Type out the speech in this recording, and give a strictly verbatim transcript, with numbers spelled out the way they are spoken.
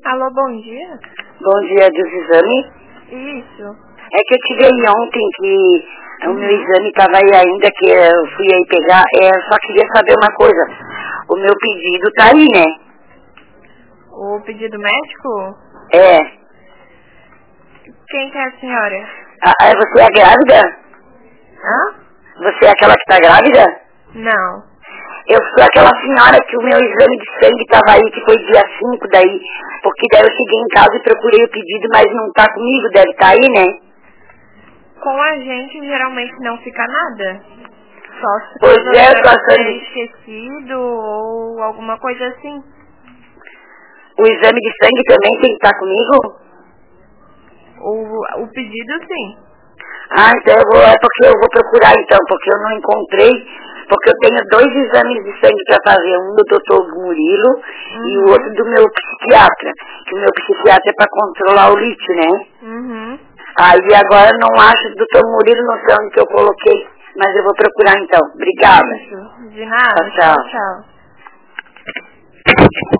Alô, bom dia. Bom dia, dos exames. Isso. É que eu tive aí ontem que o meu Uhum. exame estava aí ainda, que eu fui aí pegar. É, eu só queria saber uma coisa. O meu pedido tá aí, né? O pedido médico? É. Quem que é a senhora? Ah, ah, você é grávida? Hã? Você é aquela que tá grávida? Não. Eu sou aquela senhora que o meu exame de sangue estava aí, que foi dia cinco daí. Porque daí eu cheguei em casa e procurei o pedido, mas não tá comigo, deve estar aí, né? Com a gente geralmente não fica nada. Só se Pois é, eu tô porventura você achando... esquecido ou alguma coisa assim. O exame de sangue também tem que estar comigo? O, o pedido sim. Ah, então eu vou, é porque eu vou procurar então, porque eu não encontrei, porque eu tenho dois exames de sangue para fazer, um do doutor Murilo Uhum. e o outro do meu psiquiatra, que o meu psiquiatra é para controlar o lítio, né? Uhum. Aí agora eu não acho o doutor Murilo, não sei onde que eu coloquei, mas eu vou procurar então. Obrigada. Isso. De nada. Tchau, Tchau, tchau. tchau.